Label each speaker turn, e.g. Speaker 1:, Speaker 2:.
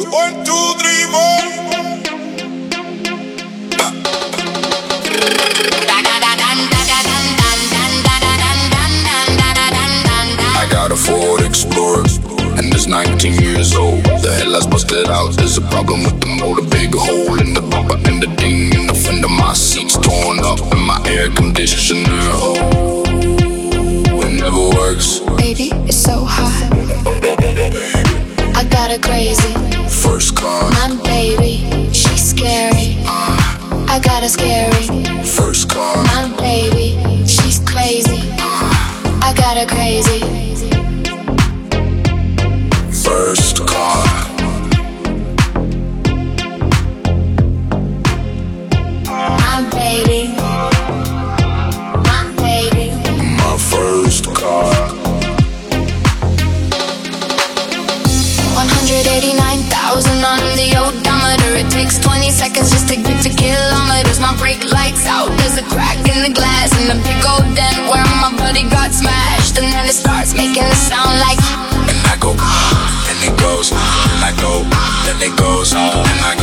Speaker 1: 1, 2, 3, 4. I got a Ford Explorer, and it's 19 years old. The headlights busted out, there's a problem with the motor. Big hole in the bumper and the ding in the front of my seat's torn up, and my air conditioner, oh, it never works.
Speaker 2: Baby, it's so hot, I got her crazy.
Speaker 1: First car,
Speaker 2: my baby, she's scary, I got her scary.
Speaker 1: First car,
Speaker 2: my baby, she's crazy, I got her crazy.
Speaker 1: First car,
Speaker 2: my baby, my baby,
Speaker 1: my first car.
Speaker 2: 189,000 on the odometer. It takes 20 seconds just to get to kilometers. My brake lights out, there's a crack in the glass, and a big old dent where my buddy got smashed. And then it starts making a sound like,
Speaker 1: and I go, and it goes, and I go, and it goes, and I go.